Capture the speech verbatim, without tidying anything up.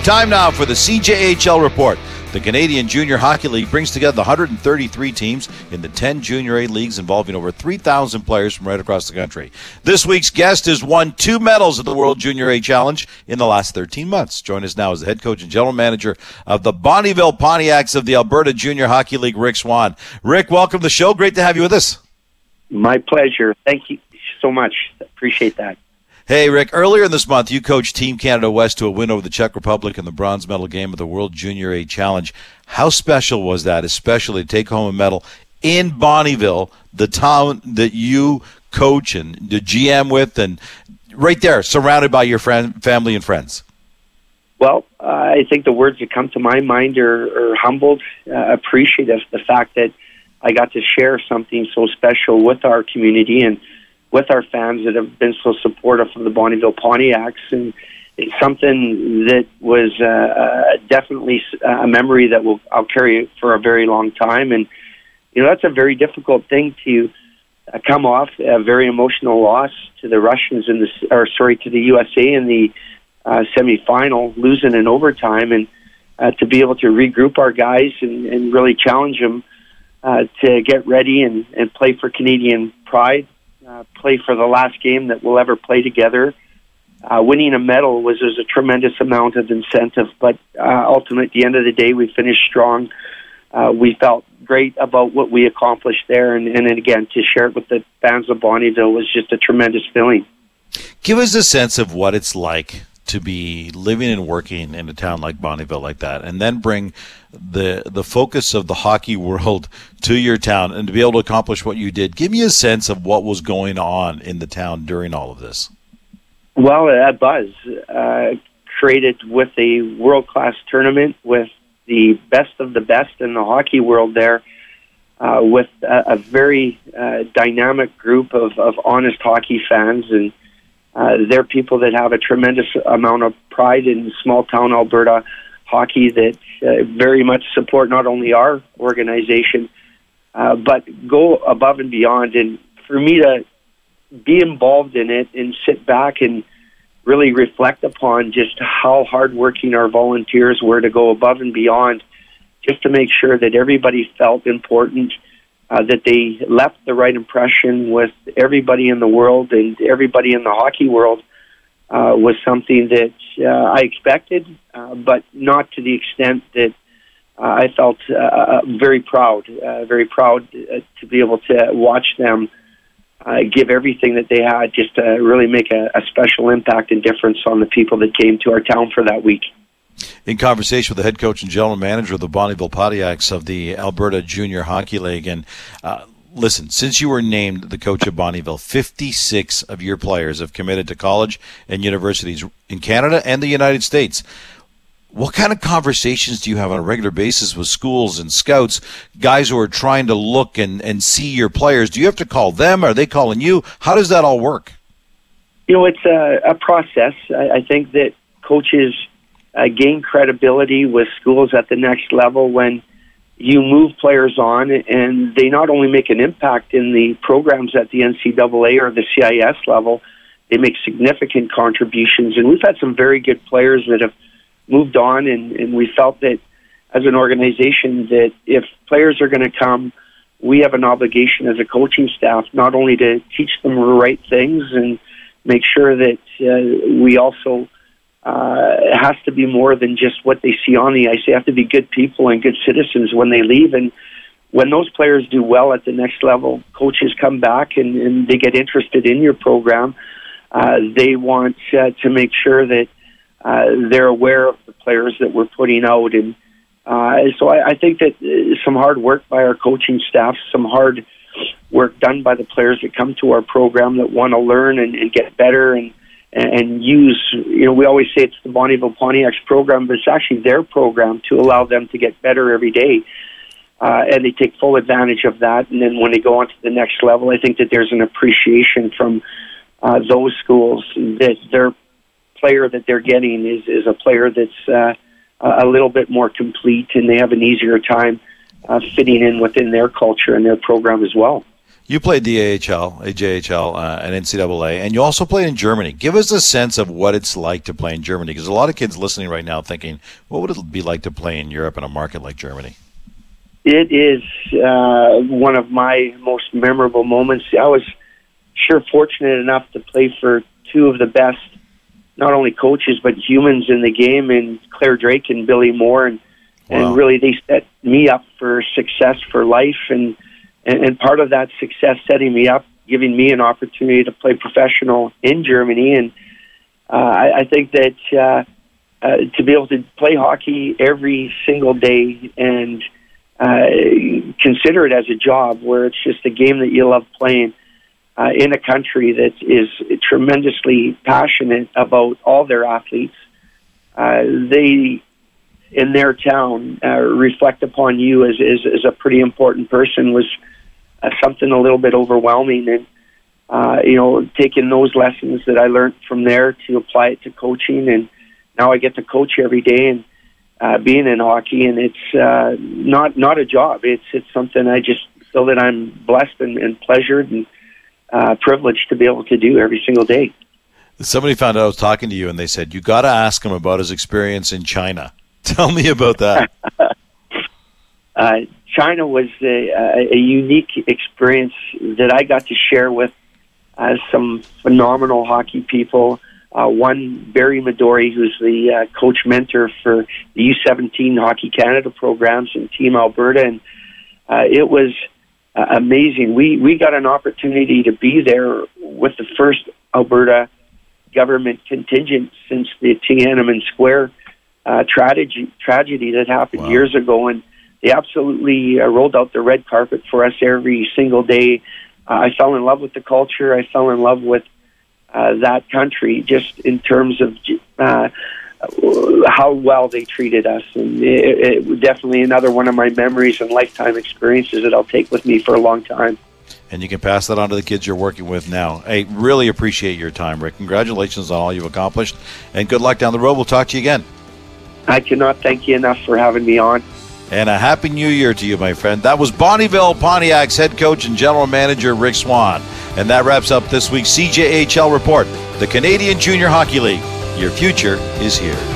Time now for the C J H L Report. The Canadian Junior Hockey League brings together one hundred thirty-three teams in the ten Junior A leagues involving over three thousand players from right across the country. This week's guest has won two medals at the World Junior A Challenge in the last thirteen months. Join us now as the head coach and general manager of the Bonnyville Pontiacs of the Alberta Junior Hockey League, Rick Swan. Rick, welcome to the show. Great to have you with us. My pleasure. Thank you so much. Appreciate that. Hey, Rick, earlier this month, you coached Team Canada West to a win over the Czech Republic in the bronze medal game of the World Junior A Challenge. How special was that, especially to take home a medal in Bonnyville, the town that you coach and the G M with, and right there, surrounded by your friend, family and friends? Well, uh, I think the words that come to my mind are, are humbled, uh, appreciative, the fact that I got to share something so special with our community and with our fans that have been so supportive of the Bonnyville Pontiacs. And it's something that was uh, uh, definitely a memory that will I'll carry for a very long time. And, you know, that's a very difficult thing to uh, come off, a very emotional loss to the Russians in the, or sorry, to the U S A in the uh, semifinal, losing in overtime, and uh, to be able to regroup our guys and, and really challenge them uh, to get ready and, and play for Canadian pride. Uh, play for the last game that we'll ever play together. Uh, winning a medal was, was a tremendous amount of incentive, but uh, ultimately, at the end of the day, we finished strong. Uh, we felt great about what we accomplished there, and, and again, to share it with the fans of Bonnyville was just a tremendous feeling. Give us a sense of what it's like to be living and working in a town like Bonnyville like that, and then bring the the focus of the hockey world to your town and to be able to accomplish what you did. Give me a sense of what was going on in the town during all of this. Well, that buzz uh, created with a world-class tournament with the best of the best in the hockey world there, uh, with a, a very uh, dynamic group of, of honest hockey fans, and Uh, they're people that have a tremendous amount of pride in small-town Alberta hockey that uh, very much support not only our organization, uh, but go above and beyond. And for me to be involved in it and sit back and really reflect upon just how hardworking our volunteers were to go above and beyond just to make sure that everybody felt important, Uh, that they left the right impression with everybody in the world and everybody in the hockey world uh, was something that uh, I expected, uh, but not to the extent that uh, I felt uh, very proud, uh, very proud uh, to be able to watch them uh, give everything that they had just to really make a, a special impact and difference on the people that came to our town for that week. In conversation with the head coach and general manager of the Bonnyville Pontiacs of the Alberta Junior Hockey League. And uh, listen, since you were named the coach of Bonnyville, fifty-six of your players have committed to college and universities in Canada and the United States. What kind of conversations do you have on a regular basis with schools and scouts, guys who are trying to look and, and see your players? Do you have to call them? Are they calling you? How does that all work? You know, it's a, a process. I, I think that coaches Uh, gain credibility with schools at the next level when you move players on, and they not only make an impact in the programs at the N C double A or the C I S level, they make significant contributions. And we've had some very good players that have moved on, and, and we felt that as an organization that if players are going to come, we have an obligation as a coaching staff not only to teach them the right things and make sure that uh, we also Uh, it has to be more than just what they see on the ice. They have to be good people and good citizens when they leave. And when those players do well at the next level, coaches come back and, and they get interested in your program. Uh, they want uh, to make sure that uh, they're aware of the players that we're putting out. And uh, so I, I think that some hard work by our coaching staff, some hard work done by the players that come to our program that want to learn and, and get better and and use, you know, we always say it's the Bonnyville Pontiacs program, but it's actually their program to allow them to get better every day. Uh, and they take full advantage of that. And then when they go on to the next level, I think that there's an appreciation from uh, those schools that their player that they're getting is, is a player that's uh, a little bit more complete, and they have an easier time uh, fitting in within their culture and their program as well. You played the A H L, A J H L, uh, and N C double A, and you also played in Germany. Give us a sense of what it's like to play in Germany, because a lot of kids listening right now thinking, what would it be like to play in Europe in a market like Germany? It is uh, one of my most memorable moments. I was sure fortunate enough to play for two of the best, not only coaches, but humans in the game, and Claire Drake and Billy Moore, and, wow. and really they set me up for success for life, and And part of that success setting me up, giving me an opportunity to play professional in Germany. And uh, I, I think that uh, uh, to be able to play hockey every single day and uh, consider it as a job where it's just a game that you love playing uh, in a country that is tremendously passionate about all their athletes, uh, they, in their town, uh, reflect upon you as, as, as a pretty important person was Uh, something a little bit overwhelming, and uh, you know, taking those lessons that I learned from there to apply it to coaching, and now I get to coach every day and uh, being in hockey, and it's uh, not not a job. It's it's something I just feel that I'm blessed and, and pleasured and uh, privileged to be able to do every single day. Somebody found out I was talking to you, and they said you got to ask him about his experience in China. Tell me about that. uh, China was a, a unique experience that I got to share with uh, some phenomenal hockey people. Uh, one, Barry Midori, who's the uh, coach mentor for the U seventeen Hockey Canada programs in Team Alberta, and uh, it was uh, amazing. We we got an opportunity to be there with the first Alberta government contingent since the Tiananmen Square uh, tragedy tragedy that happened wow. years ago, and they absolutely uh, rolled out the red carpet for us every single day. Uh, I fell in love with the culture. I fell in love with uh, that country just in terms of uh, how well they treated us. And it, it was definitely another one of my memories and lifetime experiences that I'll take with me for a long time. And you can pass that on to the kids you're working with now. Hey, really appreciate your time, Rick. Congratulations on all you've accomplished, and good luck down the road. We'll talk to you again. I cannot thank you enough for having me on. And a Happy New Year to you, my friend. That was Bonnyville Pontiac's head coach and general manager, Rick Swan. And that wraps up this week's C J H L Report, the Canadian Junior Hockey League. Your future is here.